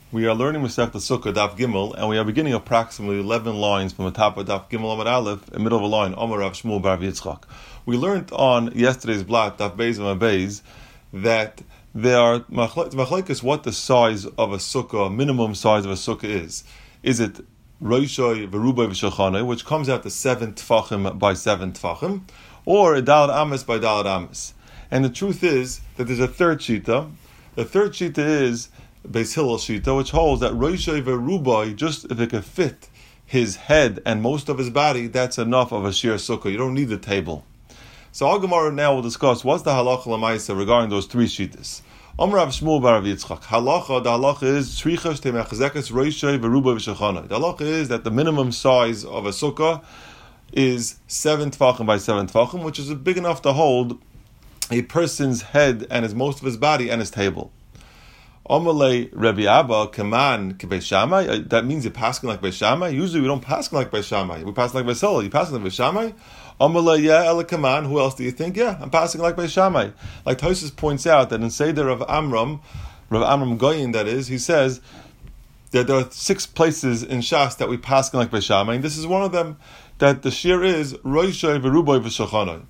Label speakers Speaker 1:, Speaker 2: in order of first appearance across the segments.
Speaker 1: We are learning Masechta Sukkah Daf Gimel, and we are beginning approximately 11 lines from the top of Daf Gimel Amud Aleph, in the middle of a line, Amar Rav Shmuel bar Yitzchak. We learned on yesterday's blot, Daf Beis and Beis, that there are machlekes what the size of a sukkah, minimum size of a sukkah is. Is it Roshoi Verubay V'Shulchanai, which comes out to 7 tfachim by 7 tfachim, or a Dalad Ames by Dalad Ames? And the truth is that there's a third shita. The third shita is Beis Hillel shita, which holds that Roshoi Verubay, just if it could fit his head and most of his body, that's enough of a shir sukkah. You don't need the table. So our Gemara now will discuss what's the halacha l'maisa regarding those three shitas. Amar Rav Shmuel bar Yitzchak. The halacha is tzricha shtei mechazekes roshei verubay v'shulchanai. The halacha is that the minimum size of a sukkah is 7 tfachim by 7 tfachim, which is big enough to hold a person's head and most of his body and his table. Amalei Rabbi Abba Kaman Beis Shammai. That means you're passing like Beis Shammai. Usually we don't pass like Beis Shammai. We pass like Beis Hillel. You pass like Beis Shammai. Amalei yeah Ela Kaman. Who else do you think? Yeah, I'm passing like Beis Shammai. Like Tosfos points out that in Seder of Amram, Rav Amram Goyin, that is, he says that there are 6 places in Shas that we pass like Beis Shammai, and this is one of them. That the shir is Roshei Verubay V'Shulchanai.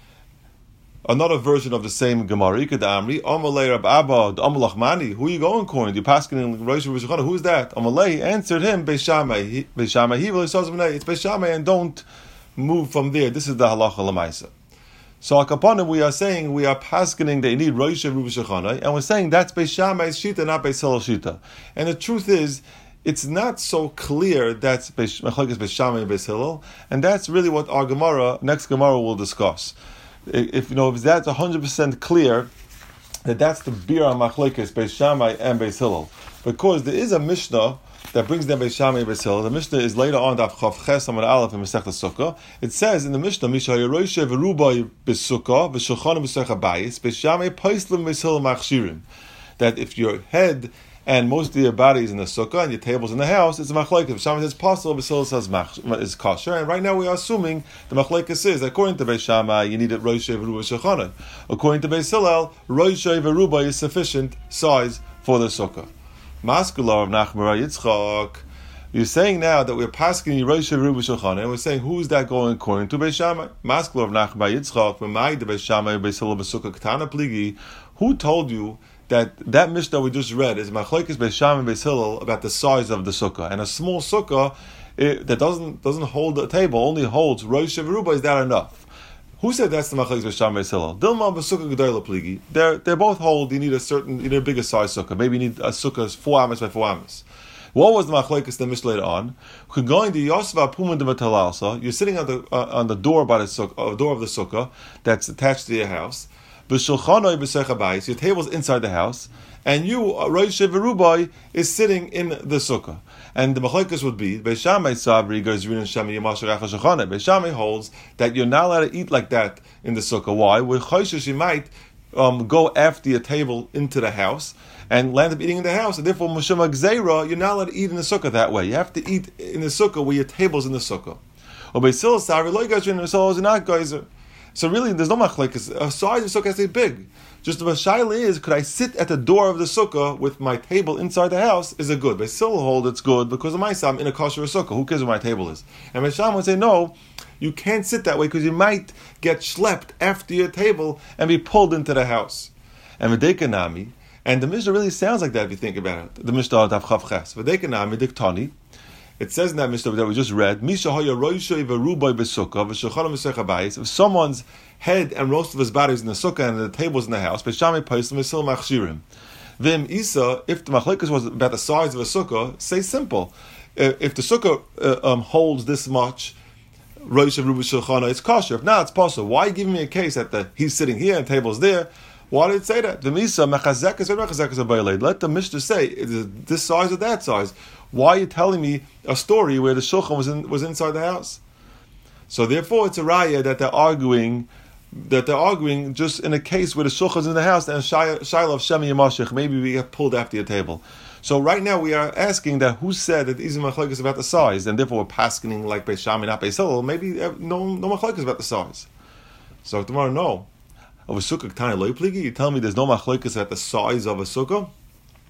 Speaker 1: Another version of the same Gemara, Amri, Amalei Rab Abba, Amalach Mani, who are you going according to? You're passing in Rosh Hashanah, who's that? Amalei answered him, Beis Shammai. Beis Shammai, it's Beis Shammai, and don't move from there. This is the halacha l'maisa. So Akapanim, we are saying, we are passing that you need Rosh Hashanah, and we're saying that's Beis Shammai's shita, not Beis Hillel's shita. And the truth is, it's not so clear that's Machlekes Beis Shammai and Beis Hillel, and that's really what our Gemara, next Gemara, will discuss. If that's 100% clear, that that's the bira machlekes Beis Shammai and Beis Hillel, because there is a Mishnah that brings them Beis Shammai and Beis Hillel. The Mishnah is later on Daf Chav Ches Amud Aleph in Masechta Sukkah. It says in the Mishnah, Misha Yeroishe Verubay B'Sukkah V'Shulchan B'Sukkah Bayis Beis Shammai Paislim Beis Hillel Machshirim, that if your head and most of your body is in the sukkah and your table's in the house, it's a machlekes. Beis Shammai says possible, Beis Hillel says is kosher. And right now we are assuming the machlekes is, according to Beis Shammai, you need it Roshei Verubay Shulchanai. According to Beis Hillel, Roshei Verubay is sufficient size for the sukkah. Maskula of Nachbar Yitzchak. You're saying now that we're passing Roshei Verubay Shulchanai, and we're saying who's that going according to Beis Shammai? Maskula of Nachbar Yitzchak. V'mai de Beis Shammai Beis Hillel b'sukkah Ketana Pligi. Who told you that Mishnah we just read is machlekes Beis Shammai and Beis Hillel about the size of the sukkah, and a small sukkah that doesn't hold the table, only holds Rosh Verubay? Is that enough? Who said that's the machlekes Beis Shammai and Beis Hillel? Dilma b'sukkah gedola pligi. They both hold. You need a bigger size sukkah. Maybe you need a sukkah 4 amos by 4 amos. What was the machlekes the Mishnah later on? Going to Yosva Puman de Matalalsa, you're sitting on the door by the sukkah, door of the sukkah that's attached to your house. Your table's inside the house, and you, Rosh Verubay, is sitting in the sukkah. And the machlekes would be Beis Shammai sabri gazrin shami yamashar achas shulchanai. Beis Shammai holds that you're not allowed to eat like that in the sukkah. Why? With chayshish you might go after your table into the house and land up eating in the house, and therefore Mishum Gzeira, you're not allowed to eat in the sukkah that way. You have to eat in the sukkah where your table's in the sukkah. Or Beis Hillel sabri lo gazrin is not geyser. So really, there's no machlekes. A size of sukkah has to be big. Just the shaila is, could I sit at the door of the sukkah with my table inside the house? Is it good? But still hold it's good because of my I'm in a kosher sukkah. Who cares where my table is? And Beis Shammai would say, no, you can't sit that way because you might get schlepped after your table and be pulled into the house. And V'dekanami, and the Mishnah really sounds like that if you think about it. The Mishnah of Chav Ches. V'dekanami diktani. It says in that Mishnah that we just read, if someone's head and most of his body is in the sukkah and the table is in the house, if the machlekes was about the size of a sukkah, say simple. If the sukkah holds this much, it's kosher. If not, it's possible. Why give me a case that he's sitting here and the table's there? Why did it say that? Let the Mishnah say, is it this size or that size? Why are you telling me a story where the shulchan was inside the house? So therefore, it's a raya that they're arguing just in a case where the shulchan is in the house and Shiloh of Shemi Yamashich, maybe we get pulled after your table. So right now we are asking that who said that Izim Machlekes is about the size, and therefore we're paskening like Beis Shammai, not Beis Hillel. Maybe no Machlekes is about the size. So tomorrow, no. Of a sukkah, you tell me there's no machlekes at the size of a sukkah?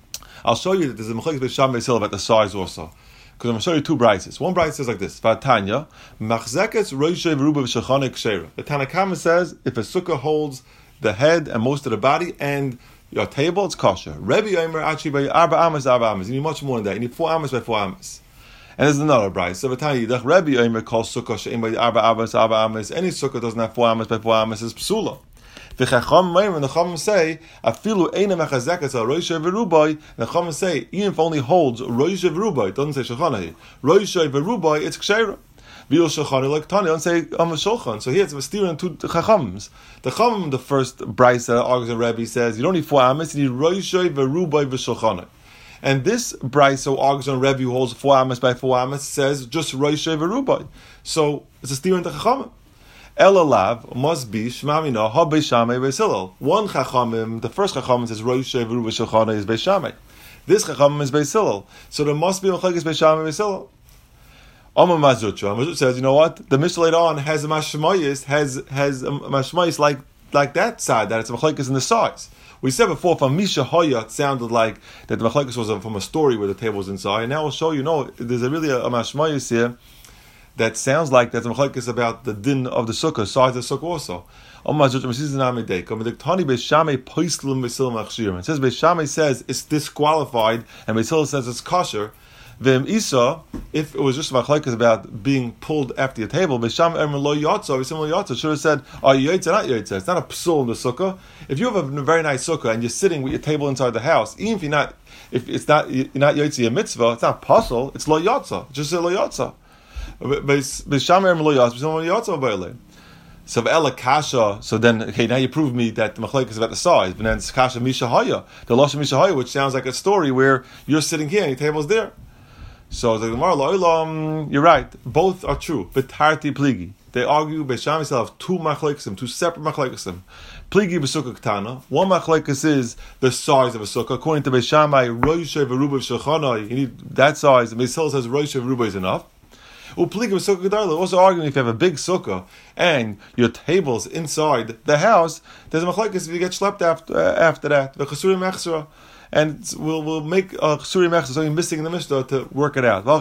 Speaker 1: I'll show you that there's a Machlekes Beis Shammai Beis Hillel about the size also. Because I'm going to show you two brises. One brise says like this: Vatanya, Machzekes Roishe V'Ruba V'Shachana Kshera. The Tanna Kama says if a sukkah holds the head and most of the body and your table, it's kosher. Rebbe Yomer Achi by Arba Amas, Arba Amas. You need much more than that. You need 4 amas by 4 amas. And there's another brise. So Vatanya Yidach Rebbe Yomer calls sukkah she'im by Arba Amas, Arba Amas. Any sukkah doesn't have 4 amas by 4 amas is psula. The Chacham say, Afilu Eina Mechazekas Al Roishe V'Rubai. The Chacham say, even if only holds Roishe V'Rubai, it doesn't say Shulchan. Roishe V'Rubai, it's Kshera. V'Yil Shulchan like Tani, don't say Shulchan. So here it's a steer in two Chachams. The Chacham, the first brisa argues the Rebbe says, you don't need 4 amas, you need Roishe V'Rubai V'Shulchan. And this brisa argues on Rebbe who holds 4 amas by 4 amas says just Roishe V'Rubai. So it's a steer in the Chacham. Elalav must be Shmamina Ha Beis Shammai Beis Hillel. One Chachamim, the first Chachamim says Roishe V'Ruba Shulchana is Beis Shammai. This Chachamim is Beis Hillel. So there must be Machlekes Beis Shammai Beis Hillel. Amar Mazutra. Mazutra says, you know what? The Mishnah later on has a mashmayis, has a mashmayis like that side, that it's a Machlekes in the size. We said before from Misha Hoya it sounded like that the Machlekes was from a story where the table was inside. And now we'll show you, no, there's really a mashmayis here that sounds like that's a machlekes about the din of the sukkah, size of the sukkah also. It says Beis Shammai says it's disqualified, and Beis Hillel says it's kosher. V'im isa, if it was just a machlekes about being pulled after your table, Beis Shammai lo yotza, Beis Shammai yotza should have said, are you yotza, not yotza? It's not a psul in the sukkah. If you have a very nice sukkah and you're sitting with your table inside the house, even if you're not yotza a mitzvah, it's not puzzle, it's lo yotza. Just say lo yotza. So Ella Kasha, so then okay, now you prove me that the machlekes is about the size, but then it's Kasha Misha Haya, the Lashon Misha Haya, which sounds like a story where you're sitting here and your table's there. So the Gemara, you're right, both are true. But Tarti Pligi, they argue Beis Shammai have two machlekes, two separate machlekes. Pligi b'sukkah ktana. One machlekes is the size of a sukkah. According to Beis Shammai, Roishe v'Ruba v'Shulchana, you need that size. And Beis Hillel says Roishe v'Ruba is enough. Also arguing if you have a big sukkah and your table's inside the house, there's a machlekes if you get schlepped after that. And we'll make a chesuri mechzer, something missing in the Mishnah to work it out.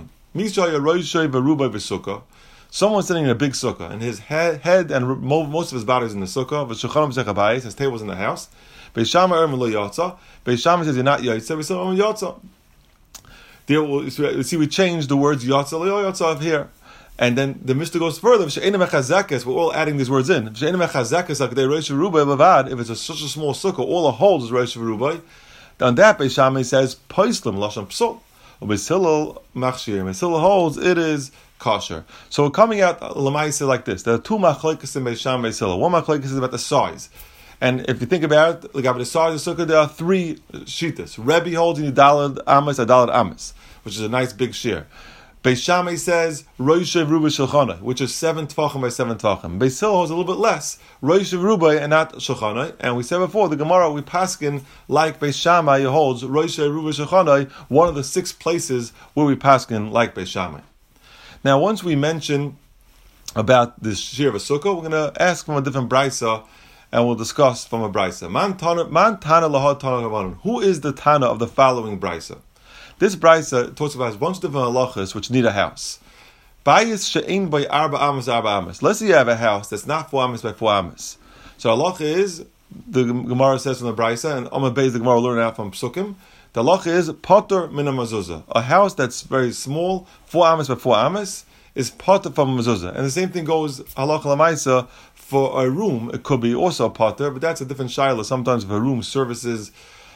Speaker 1: Someone's sitting in a big sukkah and his head and most of his body is in the sukkah, but his table's in the house. Beis Shammai says you're not yotza, Beis Hillel yotza. We changed the words yotza yotza here, and then the Mishnah goes further. We're all adding these words in. If it's such a small sukkah, all it holds is Rosh V'Rubai. On that, Beis Shammai says poislim lashon psul. Beis Hillel machshir. Beis Hillel holds it is kosher. So we're coming out lemaisa like this. There are two machlekes in Beis Shammai Beis Hillel. One machlekes is about the size. And if you think about it, like the size of the sukkah, there are 3 shitas. Rebbe holds in dalad amas, which is a nice big shear. Beis Shammai says Roishe V'Ruba Shulchana, which is 7 tvachim by 7 tvachim. Beis Hillel holds a little bit less, Roishe V'Ruba and not Shulchana. And we said before, the Gemara we paskin like Beis Shammai holds Roishe V'Ruba Shulchana, one of the 6 places where we paskin like Beis Shammai. Now, once we mention about this shear of a sukkah, we're going to ask from a different brisa. And we'll discuss from a brisa. Man tana lahad tana kavanon. Who is the tana of the following brisa? This brisa talks about a bunch of different halachas which need a house. Bayis she'ein by arba amas. Let's say you have a house that's not 4 amas by 4 amas. So halacha is, the Gemara says from the brisa, and Amar Beis the Gemara will learn out from Psukim. The halacha is potter min mezuzah. A house that's very small, 4 amas by 4 amas, is potter from mezuzah. And the same thing goes halacha l'maisa. For a room, it could be also a potter, but that's a different shaila. Sometimes if a room services,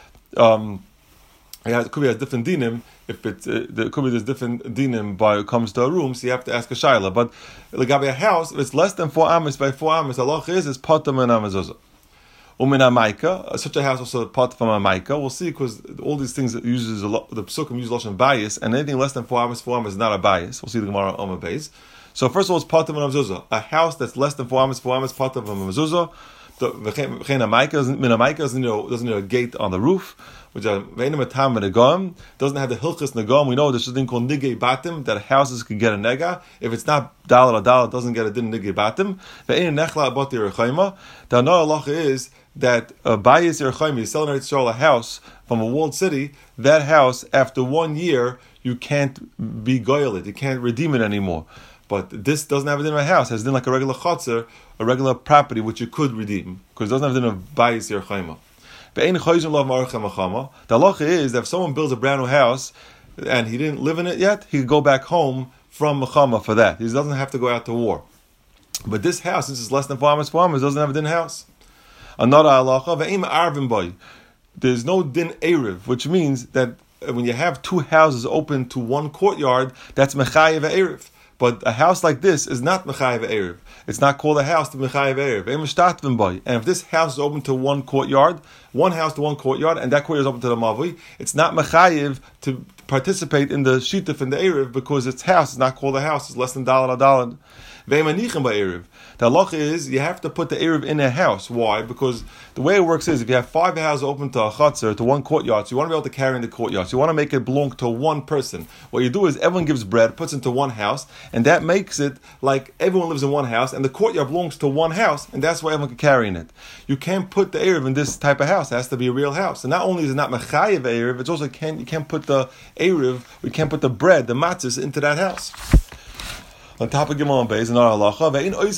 Speaker 1: it could be a different dinim. If there could be this different dinim by it comes to a room, so you have to ask a shaila. But like a house, if it's less than 4 amas by 4 amas, Allah is potter min amazuzah. Umina maika, such a house also potter from a maika. We'll see because all these things that uses the psukim use lashon bias, and anything less than 4 amas is not a bias. We'll see the Gemara on the base. So first of all, it's potter min mezuzah. A house that's less than 4 amas potter from a mezuzah. The maika doesn't need a gate on the roof, which doesn't have the hilchas negam. We know there's a thing called nigei batim that houses can get a nega. If it's not dalal it doesn't get a din nigei batim. The another halacha is that bayis yerchayim, you sell in Eretz Yisrael a house from a walled city, that house, after 1 year, you can't be goyal it, you can't redeem it anymore. But this doesn't have it in a house, it has it in like a regular chotzer, a regular property which you could redeem, because it doesn't have it in a bayis yerchayma. The halacha is that if someone builds a brand new house and he didn't live in it yet, he could go back home from Mechama for that. He doesn't have to go out to war. But this house, since it's less than 4 amas, doesn't have a din house. Another halacha, ve'im arvin boy. There's no din erev, which means that when you have two houses open to one courtyard, that's mechayev erev. But a house like this is not mechayev erev. It's not called a house to mechayev erev. And if this house is open to one house to one courtyard, and that courtyard is open to the mavui, it's not mechayev to participate in the shituf and the erev, because its house is not called a house. It's less than dalad adalad. The halacha is you have to put the erev in a house. Why? Because the way it works is if you have 5 houses open to a chutzner, to one courtyard, so you want to be able to carry in the courtyard, so you want to make it belong to one person. What you do is everyone gives bread, puts into one house, and that makes it like everyone lives in one house, and the courtyard belongs to one house, and that's why everyone can carry in it. You can't put the erev in this type of house. It has to be a real house. And not only is it not mechayev erev, it's also you can't put the erev, we can't put the bread, the matzahs, into that house. On top of Gimel and Beis, another halacha.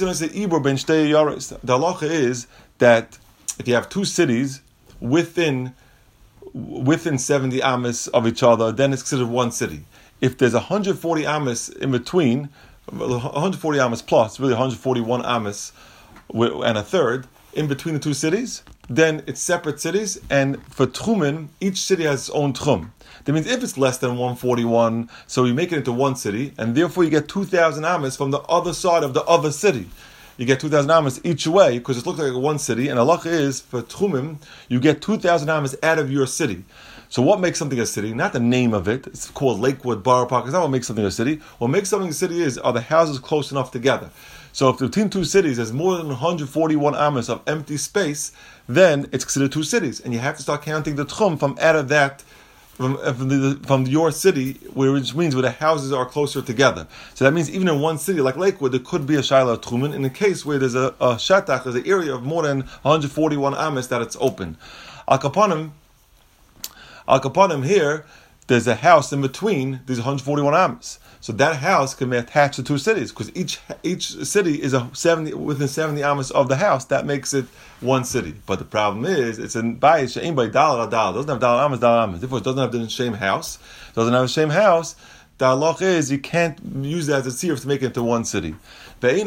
Speaker 1: The halacha is that if you have two cities within 70 amas of each other, then it's considered one city. If there's 140 amas in between, 140 amas plus, really 141 amas and a third in between the two cities, then it's separate cities. And for tchumen, each city has its own tchum. That means if it's less than 141, so you make it into one city, and therefore you get 2,000 amas from the other side of the other city. You get 2,000 amas each way, because it looks like one city, and halacha is, for tchumim, you get 2,000 amas out of your city. So what makes something a city? Not the name of it. It's called Lakewood Borough Park. It's not what makes something a city. What makes something a city are the houses close enough together. So if between two cities there's more than 141 amas of empty space, then it's considered two cities. And you have to start counting the tchum from out of that, from your city, which means where the houses are closer together. So that means even in one city like Lakewood, there could be a Shaila Tchumen in a case where there's a Shatach, there's an area of more than 141 amas that it's open. Al Kapanim here, there's a house in between these 141 amas. So that house can be attached to two cities, because each city is within 70 amas of the house. That makes it one city. But the problem is, it's in bayis she'ein by dalad adal. It doesn't have dalad amas. Therefore, it doesn't have the same house. Doesn't have the same house. The halacha is you can't use that as a tziruf to make it into one city. Another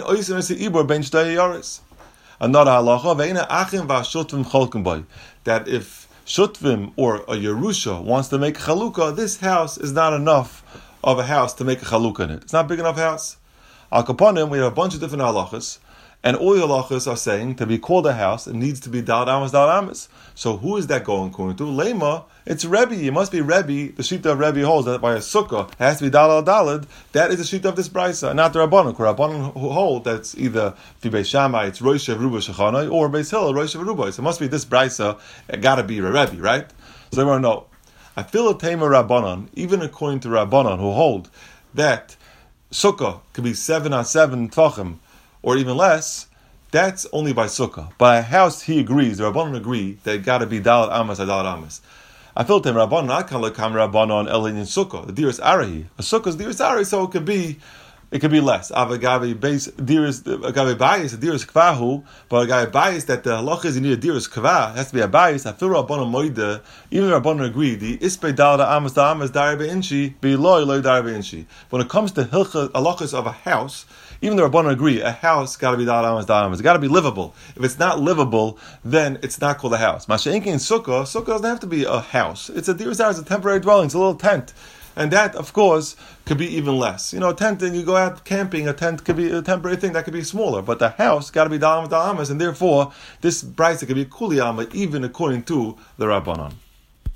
Speaker 1: halacha, that if Shutvim or a Yerusha wants to make chalukah, this house is not enough of a house to make a chalukah in it. It's not a big enough house. Al Kapanim, we have a bunch of different halachas, and all the halachas are saying to be called a house, it needs to be dalad amas. So who is that going according to? Lema, it's Rebbe. It must be Rebbe. The shita of Rebbe holds that by a sukkah it has to be dalad. That is the shita of this brisa, not the Rabbanon. Rabbanon hold that it's either fi Beis Shammai, it's Rosh Ruba Shechanai, or Beis Hillel, Rosh Ruba. So it must be this brisa. It got to be a Rebbe, right? So everyone know. I feel a tema Rabbanon, even according to Rabbanon, who hold that sukkah could be 7 on 7 tvachim, or even less. That's only by sukkah. By a house, he agrees. The Rabbanon agree that it got to be dalad amas or dalad amas. I feel tema Rabbanon. I can't look Rabbanon elin in sukkah. The diras arahi. A sukkah is diras arahi, so it could be less. Avagavi base diras agave bias, a diras kvahu, but agave bias that the halacha is you need a diras kva. It has to be a bias. I feel Rabbanon moide. Even Rabbanon agree. The ispe dalad amas dar beinchi be loy dar beinchi. When it comes to halachas of a house, even the Rabbanon agree, a house got to be dalad amas. It's got to be livable. If it's not livable, then it's not called a house. Masha'enki in sukkah doesn't have to be a house. It's a diras arahi, it's a temporary dwelling. It's a little tent. And that, of course, could be even less. A tent, and you go out camping, a tent could be a temporary thing that could be smaller. But the house got to be dalad amas, and therefore, this brisa could be kuliyama, even according to the Rabbanon.